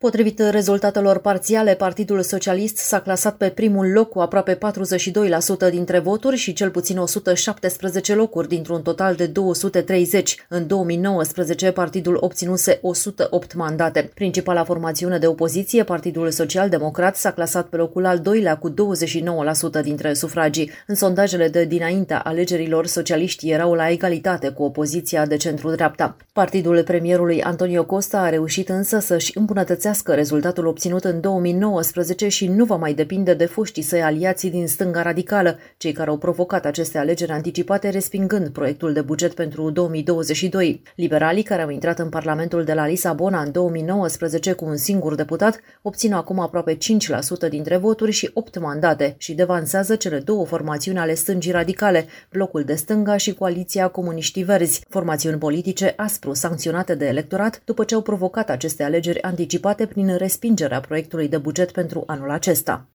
Potrivit rezultatelor parțiale, Partidul Socialist s-a clasat pe primul loc cu aproape 42% dintre voturi și cel puțin 117 locuri dintr-un total de 230. În 2019, partidul obținuse 108 mandate. Principala formațiune de opoziție, Partidul Social-Democrat, s-a clasat pe locul al doilea cu 29% dintre sufragii. În sondajele de dinaintea alegerilor, socialiștii erau la egalitate cu opoziția de centru-dreapta. Partidul premierului Antonio Costa a reușit însă să-și îmbunătățească rezultatul obținut în 2019 și nu va mai depinde de foștii săi aliații din stânga radicală, cei care au provocat aceste alegeri anticipate respingând proiectul de buget pentru 2022. Liberalii, care au intrat în Parlamentul de la Lisabona în 2019 cu un singur deputat, obțin acum aproape 5% dintre voturi și 8 mandate și devansează cele două formațiuni ale stângii radicale, Blocul de Stânga și Coaliția Comuniștii Verzi, formațiuni politice aspru sancționate de electorat după ce au provocat aceste alegeri anticipate prin respingerea proiectului de buget pentru anul acesta.